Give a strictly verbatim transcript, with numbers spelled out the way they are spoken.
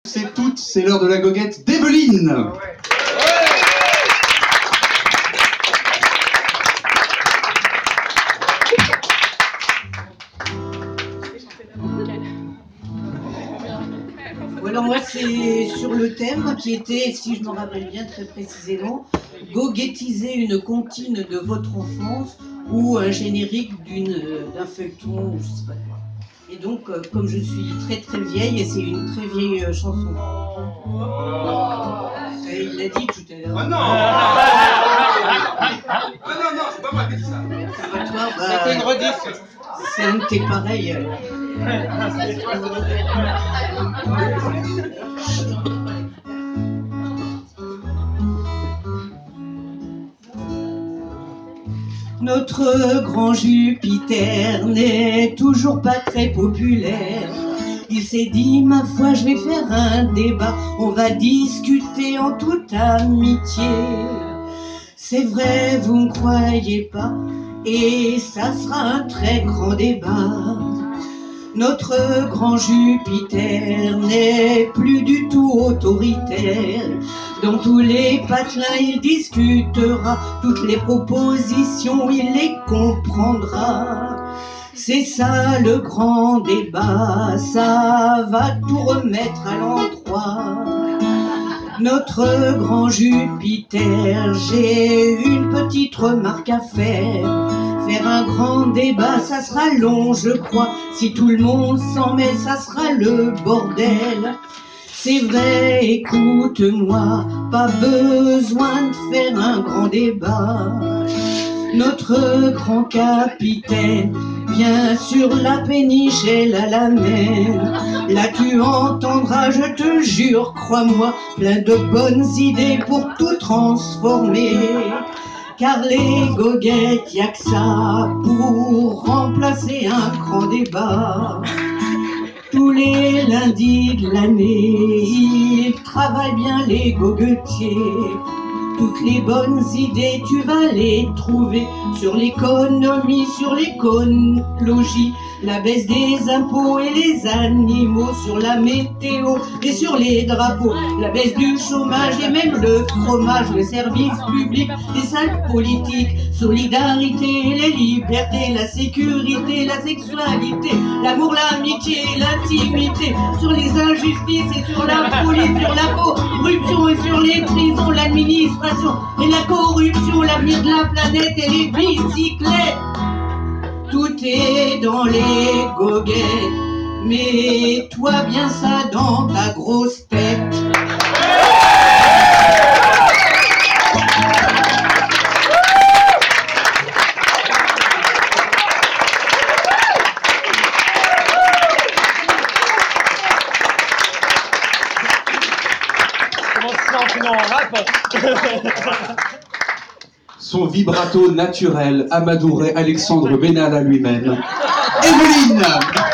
C'est toutes, c'est l'heure de la goguette d'Evelyne. Alors moi c'est sur le thème qui était, si je me rappelle bien très précisément, goguettiser une comptine de votre enfance ou un générique d'une d'un feuilleton, je sais pas quoi. Et donc euh, comme je suis très très vieille, et c'est une très vieille euh, chanson. Et il l'a dit tout à l'heure. Ah non. Ah non, non, c'est pas moi qui ai dit ça. C'est pas toi, bah, C'était une rediff. c'est un de tes pareils. euh. Notre grand Jupiter n'est toujours pas très populaire. Il s'est dit, ma foi, je vais faire un débat. On va discuter en toute amitié. C'est vrai, vous ne croyez pas, et ça sera un très grand débat. Notre grand Jupiter n'est plus du tout autoritaire. Dans tous les patelins, il discutera. Toutes les propositions, il les comprendra. C'est ça le grand débat, ça va tout remettre à l'endroit. Notre grand Jupiter, j'ai une petite remarque à faire. Faire un grand débat, ça sera long, je crois. Si tout le monde s'en met, ça sera le bordel. C'est vrai, écoute-moi, pas besoin de faire un grand débat. Notre grand capitaine vient sur la péniche et la lamène. Là tu entendras, je te jure, crois-moi, plein de bonnes idées pour tout transformer. Car les goguettes, y'a que ça pour remplacer un grand débat. Tous les lundis de l'année, ils travaillent bien les goguetiers. Toutes les bonnes idées, tu vas les trouver sur l'économie, sur l'écologie, la baisse des impôts et les animaux, sur la météo et sur les drapeaux, la baisse du chômage et même le fromage, le service public, les salles politiques, solidarité, les libertés, la sécurité, la sexualité, l'amour, l'amitié, l'intimité, sur les injustices et sur la police, sur la corruption et sur les prisons, l'administration et la corruption, l'avenir de la planète et les bicyclettes. Tout est dans les goguettes, mets-toi bien ça dans ta grosse tête. Son vibrato naturel amadourait Alexandre Benalla lui-même. Evelyne.